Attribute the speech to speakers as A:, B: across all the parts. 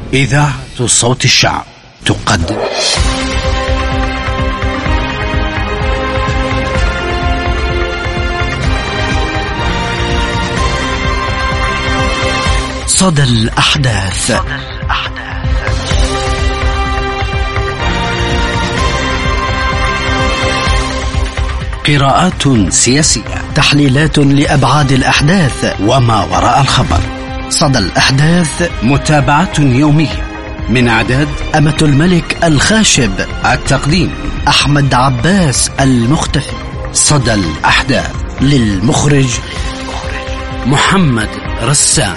A: إذاعة صوت الشعب تقدم صدى الأحداث. قراءات سياسية، تحليلات لأبعاد الأحداث وما وراء الخبر. صدى الأحداث، متابعة يومية من إعداد أمة الملك الخاشب، التقديم أحمد عباس المختفي. صدى الأحداث، للمخرج محمد رسام.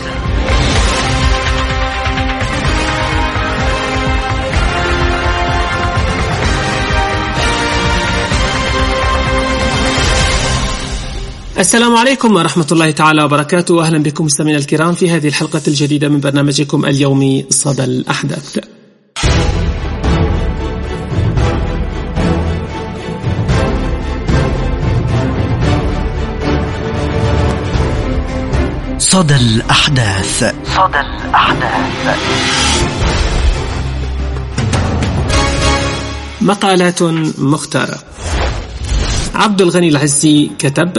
B: السلام عليكم ورحمة الله تعالى وبركاته، وأهلا بكم مستمعينا الكرام في هذه الحلقة الجديدة من برنامجكم اليومي صدى الأحداث.
A: صدى الأحداث. صدى الأحداث.
B: مقالات مختارة. عبد الغني العزي كتب: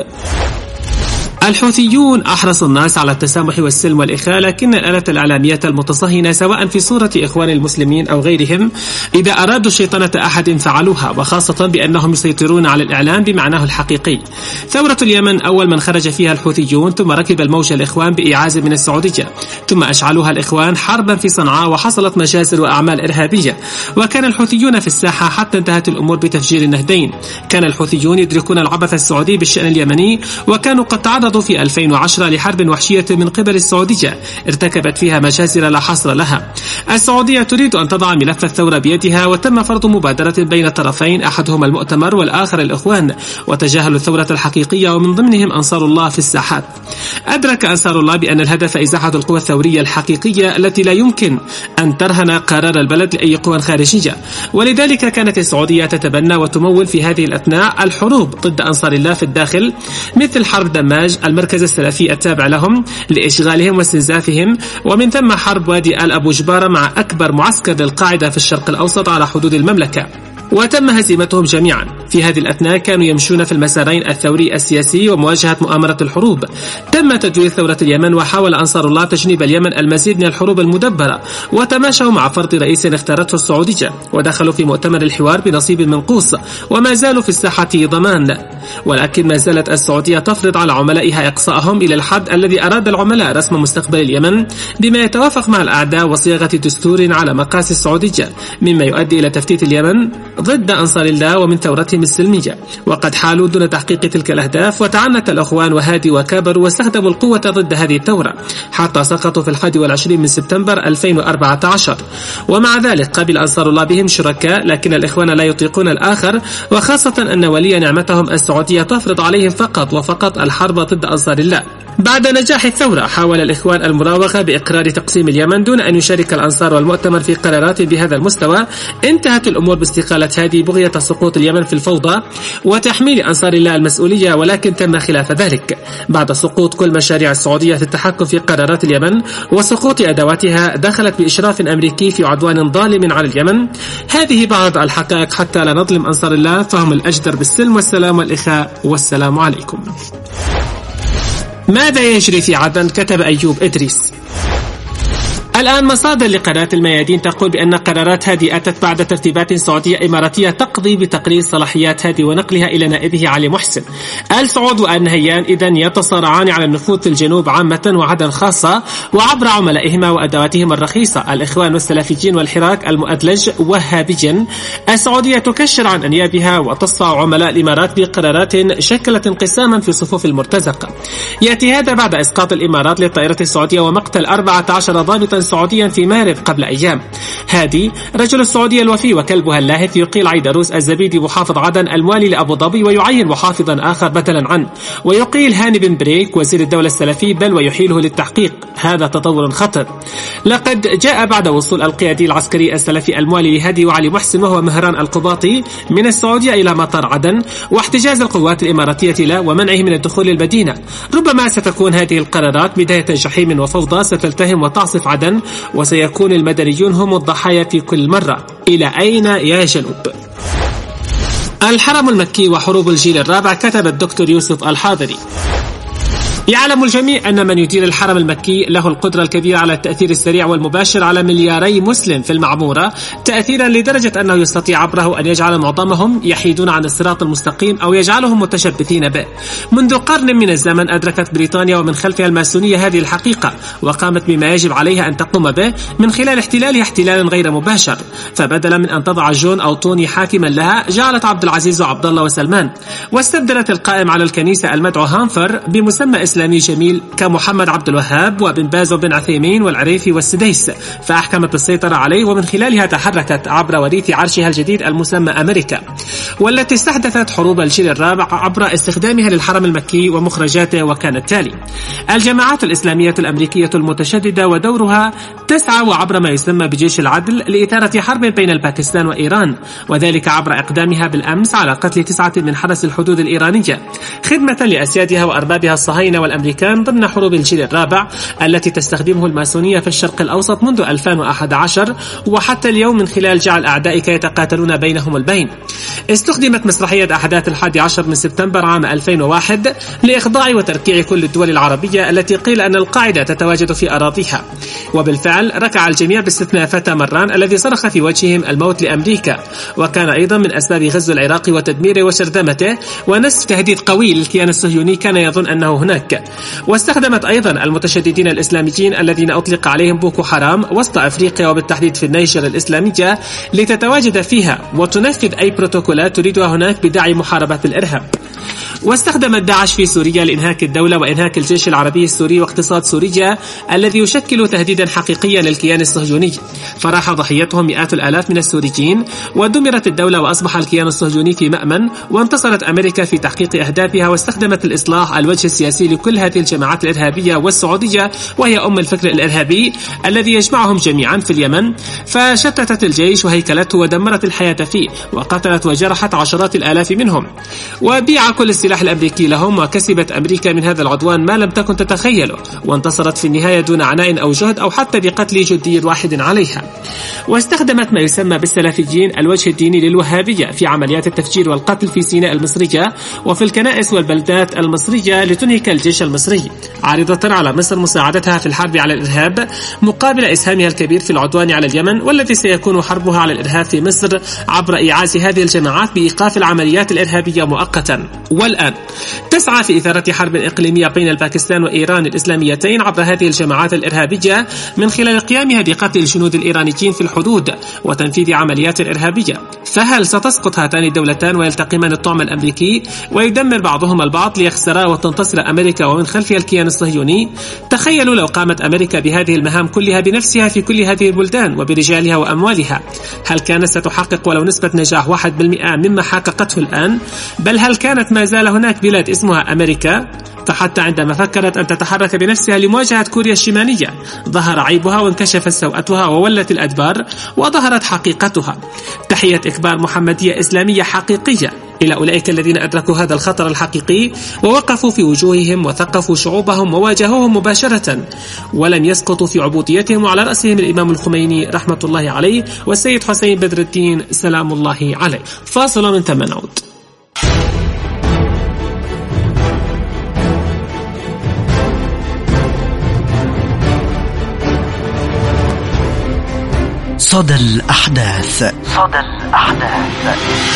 B: الحوثيون أحرصوا الناس على التسامح والسلم والإخاء، لكن الآلة الإعلامية المتصهنة سواء في صورة إخوان المسلمين أو غيرهم إذا أرادوا شيطنة أحد فعلوها، وخاصة بأنهم يسيطرون على الإعلام بمعناه الحقيقي. ثورة اليمن أول من خرج فيها الحوثيون، ثم ركب الموج الإخوان بإعاز من السعودية، ثم أشعلوها الإخوان حربا في صنعاء وحصلت مجازر وأعمال إرهابية، وكان الحوثيون في الساحة حتى انتهت الأمور بتفجير النهدين. كان الحوثيون يدركون العبث السعودي بالشأن اليمني، وكانوا قد تعرضوا في 2010 لحرب وحشية من قبل السعودية ارتكبت فيها مجازر لا حصر لها. السعودية تريد أن تضع ملف الثورة بيدها، وتم فرض مبادرة بين الطرفين، أحدهما المؤتمر والآخر الإخوان، وتجاهلوا الثورة الحقيقية ومن ضمنهم أنصار الله في الساحات. أدرك أنصار الله بأن الهدف إزاحة القوى الثورية الحقيقية التي لا يمكن أن ترهن قرار البلد لأي قوى خارجية، ولذلك كانت السعودية تتبنى وتمول في هذه الأثناء الحروب ضد أنصار الله في الداخل، مثل حرب دماج المركز السلفي التابع لهم لإشغالهم واستنزافهم، ومن ثم حرب وادي آل أبو جبارة مع أكبر معسكر للقاعدة في الشرق الأوسط على حدود المملكة، وتم هزيمتهم جميعا. في هذه الأثناء كانوا يمشون في المسارين الثوري السياسي ومواجهة مؤامرة الحروب. تم تدوير ثورة اليمن، وحاول أنصار الله تجنيب اليمن المزيد من الحروب المدبرة، وتماشوا مع فرض رئيس اختارته السعودية، ودخلوا في مؤتمر الحوار بنصيب منقوص، وما زالوا في الساحة ضمان. ولكن ما زالت السعودية تفرض على عملائها إقصاءهم إلى الحد الذي أراد العملاء رسم مستقبل اليمن بما يتوافق مع الأعداء وصياغة دستور على مقاس السعودية، مما يؤدي إلى تفتيت اليمن ضد أنصار الله ومن ثورتهم السلمية. وقد حالوا دون تحقيق تلك الأهداف، وتعنت الأخوان وهادي وكابروا واستخدموا القوة ضد هذه الثورة حتى سقطوا في 21 من سبتمبر 2014. ومع ذلك قبل أنصار الله بهم شركاء، لكن الإخوان لا يطيقون الآخر، وخاصة أن ولي نعمتهم السعودية تفرض عليهم فقط وفقط الحرب ضد أنصار الله. بعد نجاح الثورة حاول الإخوان المراوغة بإقرار تقسيم اليمن دون أن يشارك الأنصار والمؤتمر في قرارات بهذا المستوى. انتهت الأمور باستقالة هادي بغية سقوط اليمن في الفوضى وتحميل أنصار الله المسؤولية، ولكن تم خلاف ذلك بعد سقوط كل مشاريع السعودية في التحكم في قرارات اليمن وسقوط أدواتها دخلت بإشراف أمريكي في عدوان ظالم على اليمن. هذه بعض الحقائق حتى لا نظلم أنصار الله، فهم الأجدر بالسلم والسلام والإخاء. والسلام عليكم. ماذا يجري في عدن؟ كتب أيوب إدريس. الآن مصادر لقناة الميادين تقول بأن قرارات هادي أتت بعد ترتيبات سعودية إماراتية تقضي بتقليص صلاحيات هادي ونقلها إلى نائبه علي محسن. آل سعود وآل نهيان إذن يتصارعان على النفوذ في الجنوب عامة وعدن خاصة، وعبر عملائهما وأدواتهم الرخيصة الإخوان والسلفيين والحراك المؤدلج وهابيا. السعودية تكشر عن أنيابها وتصع عملاء الإمارات بقرارات شكلت انقساما في صفوف المرتزقة. يأتي هذا بعد إسقاط الإمارات للطائرة السعودية ومقتل 14 ضابطا سعوديا في مارب قبل أيام. هادي رجل السعودية الوفي وكلبها اللاهث يقيل عيدروس الزبيدي محافظ عدن الموالي لأبو ظبي ويعين محافظا آخر بدلا عنه، ويقيل هاني بن بريك وزير الدولة السلفي بل ويحيله للتحقيق. هذا تطور خطر. لقد جاء بعد وصول القيادي العسكري السلفي الموالي لهادي وعلي محسن وهو مهران القباطي من السعودية إلى مطار عدن واحتجاز القوات الإماراتية له ومنعه من الدخول للمدينة. ربما ستكون هذه القرارات بداية جحيم وفوضى ستلتهم وتعصف عدن اليمن، وسيكون المدنيون هم الضحايا في كل مرة. إلى أين يا جنوب؟ الحرم المكي وحروب الجيل الرابع، كتب الدكتور يوسف الحاضري. يعلم الجميع أن من يدير الحرم المكي له القدرة الكبيرة على التأثير السريع والمباشر على ملياري مسلم في المعمورة، تأثيرا لدرجة أنه يستطيع عبره أن يجعل معظمهم يحيدون عن الصراط المستقيم أو يجعلهم متشبثين به. منذ قرن من الزمن أدركت بريطانيا ومن خلفها الماسونية هذه الحقيقة، وقامت بما يجب عليها أن تقوم به من خلال احتلالها احتلالا غير مباشر. فبدلا من أن تضع جون أو توني حاكما لها، جعلت عبد العزيز وعبد الله وسلمان، واستبدلت القائم على الكنيسة المدعو هانفر بمسمى إسلامي جميل كمحمد عبد الوهاب وبن باز وبن عثيمين والعريفي والسديس، فأحكمت السيطرة عليه، ومن خلالها تحركت عبر وريث عرشها الجديد المسمى أمريكا، والتي استحدثت حروب الجيل الرابع عبر استخدامها للحرم المكي ومخرجاته. وكان التالي: الجماعات الإسلامية الأمريكية المتشددة ودورها تسعى وعبر ما يسمى بجيش العدل لإثارة حرب بين الباكستان وإيران، وذلك عبر إقدامها بالأمس على قتل 9 من حرس الحدود الإيرانية خدمة لأسيادها وأربابها الصهاينة والأمريكان ضمن حروب الجيل الرابع التي تستخدمه الماسونية في الشرق الأوسط منذ 2011 وحتى اليوم، من خلال جعل أعدائك يتقاتلون بينهم البين. استخدمت مسرحية أحداث 11 من سبتمبر عام 2001 لإخضاع وتركيع كل الدول العربية التي قيل أن القاعدة تتواجد في أراضيها، وبالفعل ركع الجميع باستثناء فتى مران الذي صرخ في وجههم الموت لأمريكا، وكان أيضا من أسباب غزو العراق وتدميره وشردمته ونسف تهديد قوي للكيان الصهيوني كان يظن أنه هناك. واستخدمت أيضا المتشددين الإسلاميين الذين أطلق عليهم بوكو حرام وسط أفريقيا وبالتحديد في النيجر الإسلامية لتتواجد فيها وتنفذ أي بروتوكولات تريدها هناك بداعي محاربة الإرهاب. واستخدمت داعش في سوريا لإنهاك الدولة وإنهاك الجيش العربي السوري واقتصاد سوريا الذي يشكل تهديدا حقيقيا للكيان الصهيوني، فراح ضحيتهم مئات الآلاف من السوريين، ودمرت الدولة وأصبح الكيان الصهيوني في مأمن. وانتصرت أمريكا في تحقيق أهدافها، واستخدمت الإصلاح الوجه السياسي لكل هذه الجماعات الإرهابية والسعودية، وهي أم الفكر الإرهابي الذي يجمعهم جميعا في اليمن، فشتتت الجيش وهيكلته ودمرت الحياة فيه، وقتلت وجرحت عشرات الآلاف منهم، وبيع كل السلاح الأمريكي لهم، وكسبت أمريكا من هذا العدوان ما لم تكن تتخيله، وانتصرت في النهاية دون عناء أو جهد أو حتى بقتل جندي واحد عليها. واستخدمت ما يسمى بالسلفيين الوجه الديني للوهابية في عمليات التفجير والقتل في سيناء المصرية وفي الكنائس والبلدات المصرية لتنهك الجيش المصري، عارضة على مصر مساعدتها في الحرب على الإرهاب مقابل إسهامها الكبير في العدوان على اليمن، والذي سيكون حربها على الإرهاب في مصر عبر إيعاز هذه الجماعات بإيقاف العمليات الإرهابية مؤقتا. والآن تسعى في إثارة حرب إقليمية بين الباكستان وإيران الإسلاميتين عبر هذه الجماعات الإرهابية من خلال قيامها بقتل الجنود الإيرانيين في الحدود وتنفيذ عمليات إرهابية. فهل ستسقط هاتان الدولتان ويلتقمان الطعم الأمريكي ويدمر بعضهم البعض ليخسرا وتنتصر أمريكا ومن خلفها الكيان الصهيوني؟ تخيلوا لو قامت أمريكا بهذه المهام كلها بنفسها في كل هذه البلدان وبرجالها وأموالها، هل كانت ستحقق ولو نسبة نجاح 1% مما حققته الآن؟ بل هل كانت ما زال هناك بلاد اسمها أمريكا؟ فحتى عندما فكرت أن تتحرك بنفسها لمواجهة كوريا الشمالية ظهر عيبها وانكشفت سوءتها وولت الأدبار وظهرت حقيقتها. تحية إكبار محمدية إسلامية حقيقية إلى أولئك الذين أدركوا هذا الخطر الحقيقي ووقفوا في وجوههم وثقفوا شعوبهم وواجهوهم مباشرة ولم يسقطوا في عبوديتهم، وعلى رأسهم الإمام الخميني رحمة الله عليه والسيد حسين بدر الدين سلام الله عليه. فاصل من ثم نعود.
A: صدى الأحداث. صدى الأحداث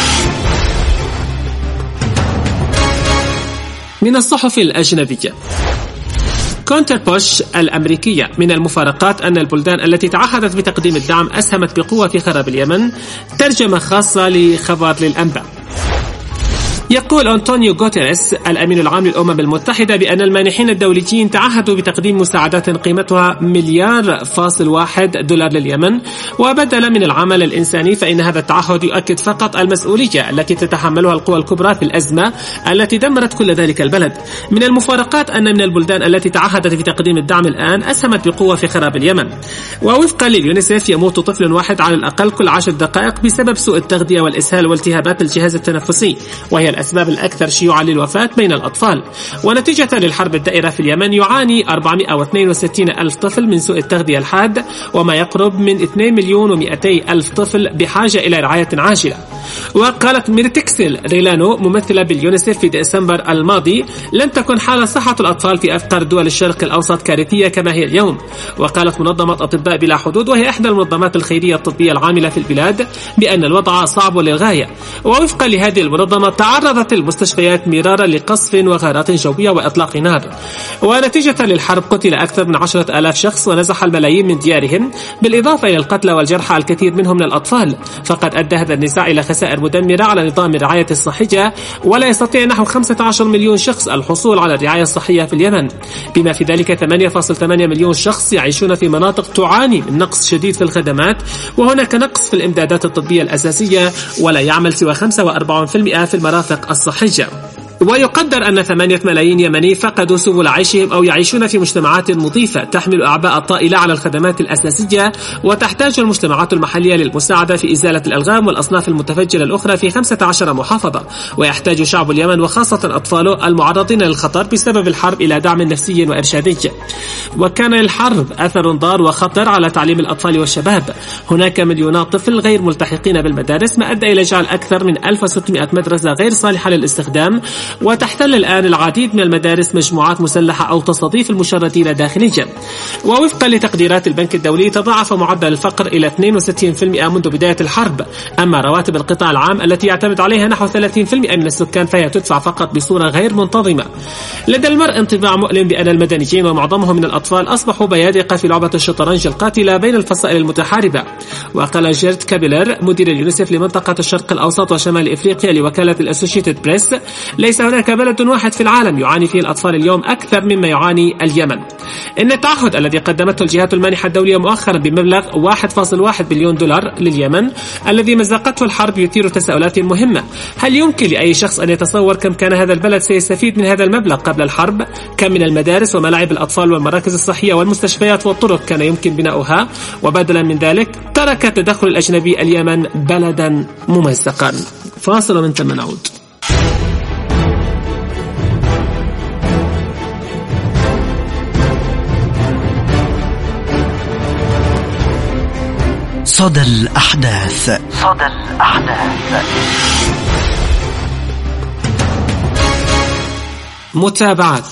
B: من الصحف الأجنبية. كونتر بوش الأمريكية: من المفارقات أن البلدان التي تعهدت بتقديم الدعم أسهمت بقوة في خراب اليمن. ترجمة خاصة لخبر للأنباء. يقول أنطونيو غوتيريس الأمين العام للأمم المتحدة بأن المانحين الدوليين تعهدوا بتقديم مساعدات قيمتها $1.1 مليار لليمن، وبدلا من العمل الإنساني فإن هذا التعهد يؤكد فقط المسؤولية التي تتحملها القوى الكبرى في الأزمة التي دمرت كل ذلك البلد. من المفارقات أن من البلدان التي تعهدت بتقديم الدعم الآن أسهمت بقوة في خراب اليمن. ووفقا لليونيسيف يموت طفل واحد على الأقل كل 10 دقائق بسبب سوء التغذية والإسهال والتهابات الجهاز التنفسي، وهي الأسباب الأكثر شيوعا للوفاة بين الأطفال. ونتيجة للحرب الدائرة في اليمن يعاني 462 ألف طفل من سوء التغذية الحاد، وما يقرب من 2,200,000 طفل بحاجة إلى رعاية عاجلة. وقالت ميرتكسل ريلانو ممثلة باليونيسف في ديسمبر الماضي: لن تكن حالة صحة الأطفال في أفقر دول الشرق الأوسط كارثية كما هي اليوم. وقالت منظمة أطباء بلا حدود، وهي إحدى المنظمات الخيرية الطبية العاملة في البلاد، بأن الوضع صعب للغاية. ووفقا لهذه المنظمة تعرضت المستشفيات مرارا لقصف وغارات جوية وإطلاق نار. ونتيجة للحرب قتل أكثر من 10,000 شخص ونزح الملايين من ديارهم، بالإضافة إلى القتلى والجرحى الكثير منهم من الأطفال. فقد أدى هذا النزاع إلى خسائر مدمرة على نظام الرعاية الصحية، ولا يستطيع نحو 15 مليون شخص الحصول على الرعاية الصحية في اليمن، بما في ذلك 8.8 مليون شخص يعيشون في مناطق تعاني من نقص شديد في الخدمات، وهناك نقص في الإمدادات الطبية الأساسية، ولا يعمل سوى 45% في المرافق الصحية. ويقدر أن 8 ملايين يمني فقدوا سبل عيشهم أو يعيشون في مجتمعات مضيفة تحمل أعباء طائلة على الخدمات الأساسية، وتحتاج المجتمعات المحلية للمساعدة في إزالة الألغام والأصناف المتفجرة الأخرى في 15 محافظة. ويحتاج شعب اليمن وخاصة أطفاله المعرضين للخطر بسبب الحرب إلى دعم نفسي وإرشادي. وكان للحرب أثر ضار وخطر على تعليم الأطفال والشباب. هناك مليونات طفل غير ملتحقين بالمدارس، ما أدى إلى جعل أكثر من 1600 مدرسة غير صالحة للاستخدام، وتحتل الآن العديد من المدارس مجموعات مسلحة أو تستضيف المشردين داخليا. ووفقا لتقديرات البنك الدولي تضاعف معدل الفقر إلى 62% منذ بداية الحرب. أما رواتب القطاع العام التي يعتمد عليها نحو 30% من السكان فهي تدفع فقط بصورة غير منتظمة. لدى المرء انطباع مؤلم بأن المدنيين ومعظمهم من الأطفال أصبحوا بيادقة في لعبة الشطرنج القاتلة بين الفصائل المتحاربة. وقال جيرد كابيلر مدير اليونيسف لمنطقة الشرق الأوسط وشمال إفريقيا لوكالة الأسوشيتد بريس: ليس هناك بلد واحد في العالم يعاني فيه الأطفال اليوم أكثر مما يعاني اليمن. إن التعهد الذي قدمته الجهات المانحة الدولية مؤخرا بمبلغ 1.1 بليون دولار لليمن الذي مزقته الحرب يثير تساؤلات مهمة. هل يمكن لأي شخص أن يتصور كم كان هذا البلد سيستفيد من هذا المبلغ قبل الحرب؟ كم من المدارس وملاعب الأطفال والمراكز الصحية والمستشفيات والطرق كان يمكن بناؤها؟ وبدلا من ذلك ترك التدخل الأجنبي اليمن بلدا ممزقا. فاصل ومن ثم نعود.
A: صدى الأحداث. صدى الأحداث.
B: متابعات.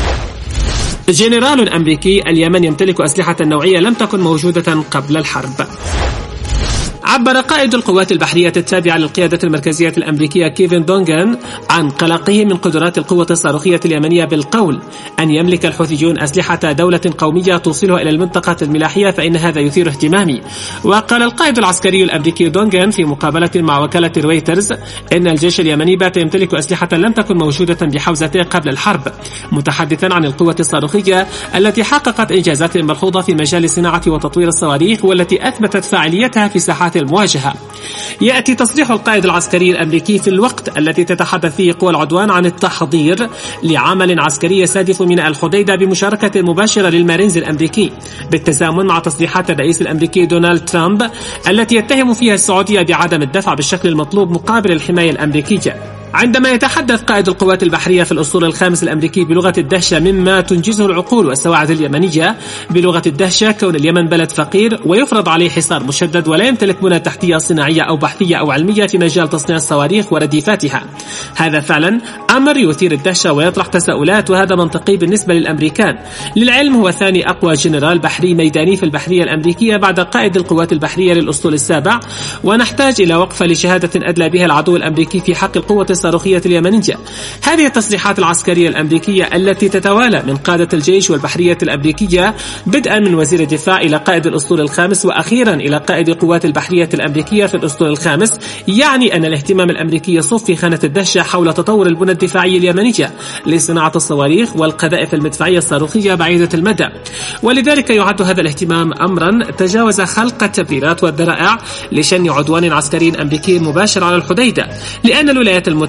B: جنرال أمريكي: اليمن يمتلك أسلحة نوعية لم تكن موجودة قبل الحرب. عبر قائد القوات البحرية التابعة للقيادة المركزية الأمريكية كيفن دونغان عن قلقه من قدرات القوة الصاروخية اليمنية بالقول: أن يملك الحوثيون أسلحة دولة قومية توصلها إلى المنطقة الملاحية فإن هذا يثير اهتمامي. وقال القائد العسكري الأمريكي دونغان في مقابلة مع وكالة رويترز إن الجيش اليمني بات يمتلك أسلحة لم تكن موجودة بحوزته قبل الحرب، متحدثا عن القوة الصاروخية التي حققت إنجازات ملحوظة في مجال صناعة وتطوير الصواريخ والتي أثبتت فاعليتها في ساحات المواجهة. يأتي تصريح القائد العسكري الأمريكي في الوقت التي تتحدث فيه قوى العدوان عن التحضير لعمل عسكري يستهدف ميناء الحديدة بمشاركة مباشرة للمارينز الأمريكي، بالتزامن مع تصريحات الرئيس الأمريكي دونالد ترامب التي يتهم فيها السعودية بعدم الدفع بالشكل المطلوب مقابل الحماية الأمريكية. عندما يتحدث قائد القوات البحرية في الأسطول الخامس الأمريكي بلغة الدهشة مما تنجزه العقول والسواعد اليمنية بلغة الدهشة كون اليمن بلد فقير ويفرض عليه حصار مشدد ولا يمتلك بنى تحتية صناعية أو بحثية أو علمية في مجال تصنيع الصواريخ ورديفاتها، هذا فعلا أمر يثير الدهشة ويطرح تساؤلات، وهذا منطقي بالنسبة للأمريكان. للعلم هو ثاني أقوى جنرال بحري ميداني في البحرية الأمريكية بعد قائد القوات البحرية للأسطول السابع، ونحتاج إلى وقفة لشهادة أدلى بها العدو الأمريكي في حق القوة الصاروخية اليمنية. هذه التصريحات العسكرية الأمريكية التي تتوالى من قادة الجيش والبحرية الأمريكية بدءا من وزير الدفاع إلى قائد الأسطول الخامس وأخيرا إلى قائد القوات البحرية الأمريكية في الأسطول الخامس، يعني أن الاهتمام الأمريكي يصف في خانة الدهشة حول تطور البنى الدفاعية اليمنية لصناعة الصواريخ والقذائف المدفعية الصاروخية بعيدة المدى. ولذلك يعد هذا الاهتمام أمرا تجاوز خلق التبريرات والذرائع لشن عدوان عسكري أمريكي مباشر على الحديدة، لأن الولايات المتحدة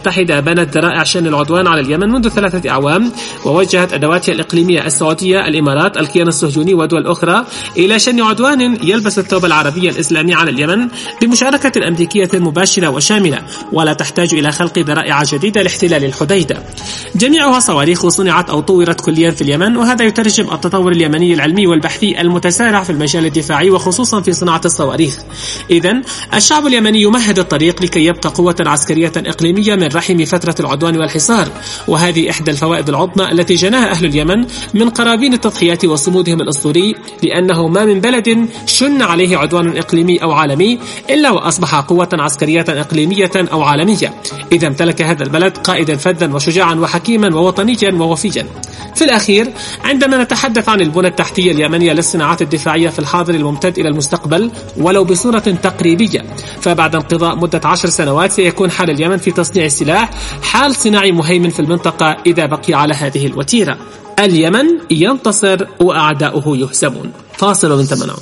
B: المتحدة بنت ذرائع شن العدوان على اليمن منذ 3 أعوام، ووجهت أدواتها الإقليمية السعودية، الإمارات، الكيان الصهيوني ودول أخرى إلى شن عدوان يلبس الثوب العربي الإسلامي على اليمن بمشاركة أمريكية مباشرة وشاملة، ولا تحتاج إلى خلق ذرائع جديدة لاحتلال الحديدة. جميعها صواريخ صنعت أو طورت كليا في اليمن، وهذا يترجم التطور اليمني العلمي والبحثي المتسارع في المجال الدفاعي وخصوصا في صناعة الصواريخ. إذن الشعب اليمني يمهد الطريق لكي يبقى قوة عسكرية إقليمية من رحم فترة العدوان والحصار، وهذه إحدى الفوائد العظمى التي جناها أهل اليمن من قرابين التضحيات وصمودهم الأسطوري، لأنه ما من بلد شن عليه عدوان إقليمي أو عالمي إلا وأصبح قوة عسكرية إقليمية أو عالمية إذا امتلك هذا البلد قائدا فذا وشجاعا وحكيما ووطنيا ووفيا. في الأخير، عندما نتحدث عن البنى التحتية اليمنية للصناعات الدفاعية في الحاضر الممتد إلى المستقبل ولو بصورة تقريبية، فبعد انقضاء مدة 10 سنوات سيكون حال اليمن في تصنيع السلاح حال صناعي مهيمن في المنطقة إذا بقي على هذه الوتيرة. اليمن ينتصر وأعداؤه يهزمون. فاصل من ثمنهم.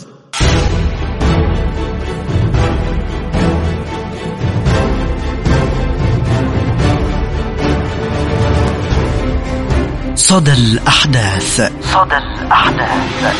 A: صدى الأحداث. صدى الأحداث.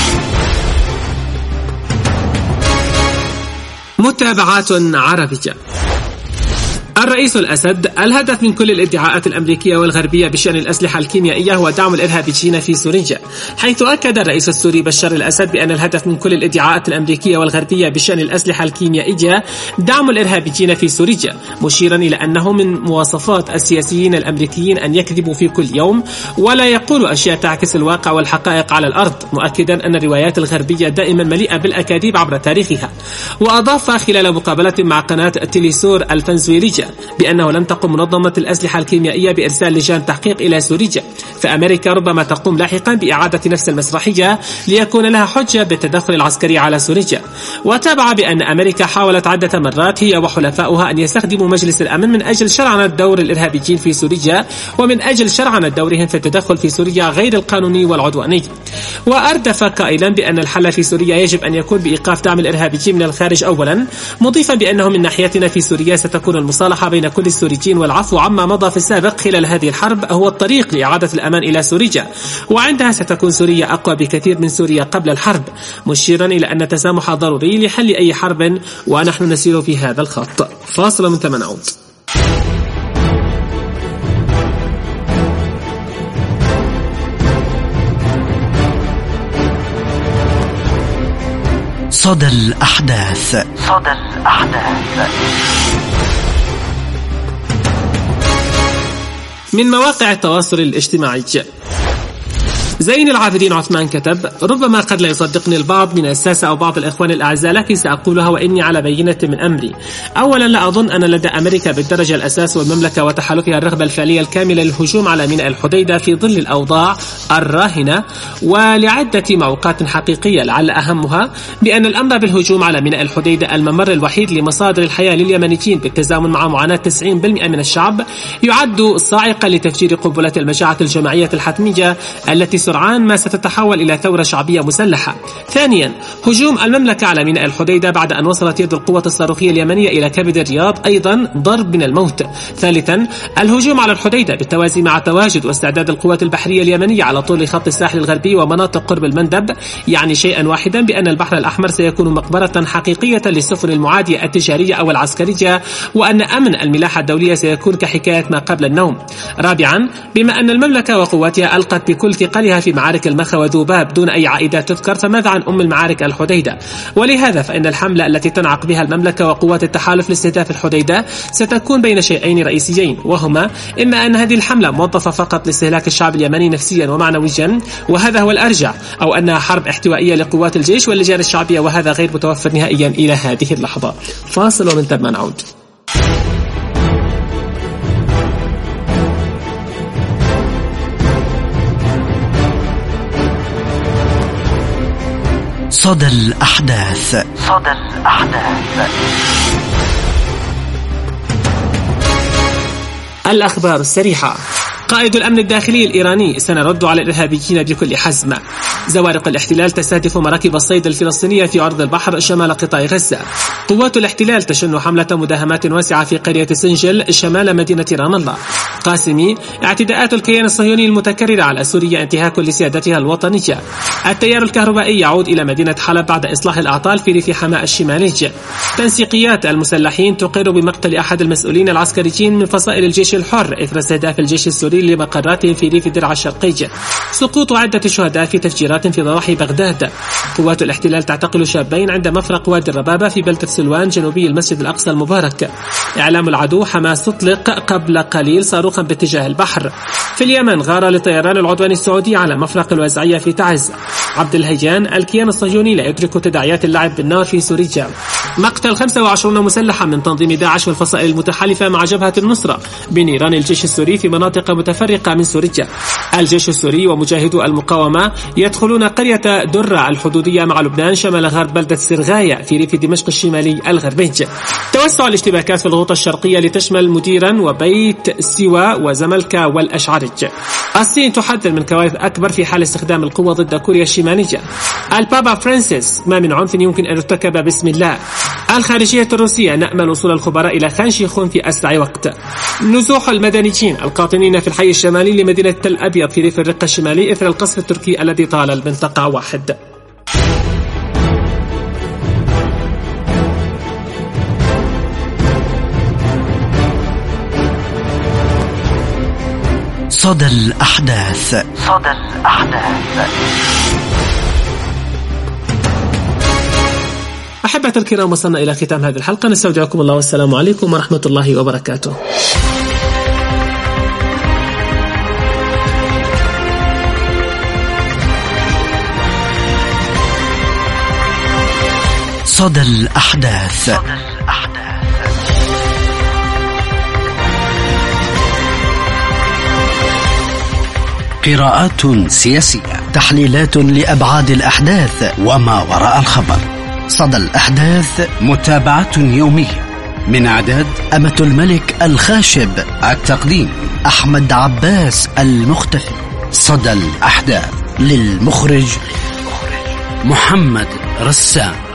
B: متابعات عربية. الرئيس الأسد: الهدف من كل الادعاءات الأمريكية والغربية بشأن الأسلحة الكيميائية هو دعم الإرهابيين في سوريا، حيث أكد الرئيس السوري بشار الأسد بأن الهدف من كل الادعاءات الأمريكية والغربية بشأن الأسلحة الكيميائية دعم الإرهابيين في سوريا، مشيرا إلى أنه من مواصفات السياسيين الأمريكيين أن يكذبوا في كل يوم ولا يقولوا أشياء تعكس الواقع والحقائق على الأرض، مؤكدا أن الروايات الغربية دائما مليئة بالأكاذيب عبر تاريخها. وأضاف خلال مقابلة مع قناة تيليسور الفنزويلية بأنه لم تقم منظمة الأسلحة الكيميائية بإرسال لجان تحقيق إلى سوريا، فأمريكا ربما تقوم لاحقا بإعادة نفس المسرحية ليكون لها حجة بالتدخل العسكري على سوريا. وتابع بأن أمريكا حاولت عدة مرات هي وحلفاؤها أن يستخدموا مجلس الأمن من أجل شرعنة دور الإرهابيين في سوريا ومن أجل شرعنة دورهم في التدخل في سوريا غير القانوني والعدواني. وأردف قائلا بأن الحل في سوريا يجب أن يكون بإيقاف دعم الإرهابيين من الخارج أولا، مضيفا بأنه من ناحيتنا في سوريا ستكون المصالحة بين كل السوريين والعفو عما مضى في السابق خلال هذه الحرب هو الطريق لإعادة الأمان إلى سوريا، وعندها ستكون سوريا أقوى بكثير من سوريا قبل الحرب، مشيرا إلى أن التسامح ضروري لحل أي حرب ونحن نسير في هذا الخط. فاصل من 8 عود.
A: صدى الأحداث. صدى الأحداث.
B: من مواقع التواصل الاجتماعي، زين العابدين عثمان كتب: ربما قد لا يصدقني البعض من الساسة أو بعض الإخوان الأعزاء، لكن سأقولها وإني على بينة من أمري. أولا، لا أظن أن لدى أمريكا بالدرجة الأساس والمملكة وتحالفها الرغبة الفعلية الكاملة للهجوم على ميناء الحديدة في ظل الأوضاع الراهنة، ولعدة معوقات حقيقية، لعل أهمها بأن الأمر بالهجوم على ميناء الحديدة الممر الوحيد لمصادر الحياة لليمنيين بالتزامن مع معاناة 90% من الشعب يعد صاعقا لتفجير قنبلة المجاعة الجماعية الحتمية التي سرعان ما ستتحول إلى ثورة شعبية مسلحة. ثانيا، هجوم المملكة على ميناء الحديدة بعد أن وصلت يد القوة الصاروخية اليمنية إلى كبد الرياض أيضا ضرب من الموت. ثالثا، الهجوم على الحديدة بالتوازي مع تواجد واستعداد القوات البحرية اليمنية على طول خط الساحل الغربي ومناطق قرب المندب يعني شيئا واحدا، بأن البحر الأحمر سيكون مقبرة حقيقية للسفن المعادية التجارية أو العسكرية، وأن أمن الملاحة الدولية سيكون كحكاية ما قبل النوم. رابعا، بما أن المملكة وقواتها ألقت بكل ثقلها في معارك المخا وذوباب دون أي عائدات تذكر، فماذا عن أم المعارك الحديدة؟ ولهذا فإن الحملة التي تنعق بها المملكة وقوات التحالف لاستهداف الحديدة ستكون بين شيئين رئيسيين، وهما إما أن هذه الحملة موظفة فقط لاستهلاك الشعب اليمني نفسيا ومعنويا وهذا هو الأرجح، أو أنها حرب احتوائية لقوات الجيش واللجان الشعبية وهذا غير متوفر نهائيا إلى هذه اللحظة. فاصل ومن ثم نعود.
A: صدى الأحداث. صدى الأحداث.
B: الأخبار السريعة. قائد الأمن الداخلي الإيراني: سنرد على الإرهابيين بكل حزم. زوارق الاحتلال تستهدف مراكب الصيد الفلسطينية في عرض البحر شمال قطاع غزة. قوات الاحتلال تشن حملة مداهمات واسعة في قرية سنجل شمال مدينة رام الله. قاسمي: اعتداءات الكيان الصهيوني المتكررة على سوريا انتهاك لسيادتها الوطنية. التيار الكهربائي يعود إلى مدينة حلب بعد إصلاح الأعطال في ريف حماة الشمالي. تنسيقيات المسلحين تقر بمقتل أحد المسؤولين العسكريين من فصائل الجيش الحر إثر استهداف الجيش السوري لمقراتهم في ريف درعا الشرقي. سقوط عدة شهداء في تفجيرات في ضواحي بغداد. قوات الاحتلال تعتقل شابين عند مفرق وادي الربابة في بلدة سلوان جنوبي المسجد الأقصى المبارك. إعلام العدو: حماس تطلق قبل قليل صاروخا باتجاه البحر. في اليمن غارة للطيران العدواني السعودي على مفرق الوزعية في تعز. عبد الهيجان: الكيان الصهيوني لا يدرك تداعيات اللعب بالنار في سوريا. مقتل 25 مسلحا من تنظيم داعش والفصائل المتحالفة مع جبهة النصرة بنيران الجيش السوري في مناطق متفرقة من سوريا. الجيش السوري ومجاهدو المقاومة يدخلون قرية درة الحدودية مع لبنان شمال غرب بلدة سرغاية في ريف دمشق الشمالي الغربي. توسع الاشتباكات في الغوطة الشرقية لتشمل مديرا وبيت سوا وزملكا والأشعرج. الصين تحذر من كوارث أكبر في حال استخدام القوة ضد كوريا الشمالية. البابا فرانسيس: ما من عنف يمكن أن يرتكب باسم الله. الخارجية الروسية: نأمل وصول الخبراء إلى خان شيخون في أسرع وقت. نزوح المدنيين القاطنين في الحي الشمالي لمدينة تل أبيض في ريف الرقة الشمالي إثر القصف التركي الذي طال المنطقة 1.
A: صدى الأحداث. صدى الأحداث.
B: أحبة الكرام، وصلنا إلى ختام هذه الحلقة. نستودعكم الله والسلام عليكم ورحمة الله وبركاته.
A: صدى الأحداث. قراءات سياسية، تحليلات لأبعاد الأحداث وما وراء الخبر. صدى الأحداث، متابعة يومية. من إعداد أمة الملك الخاشب، التقديم أحمد عباس المختفي. صدى الأحداث، للمخرج محمد رسام.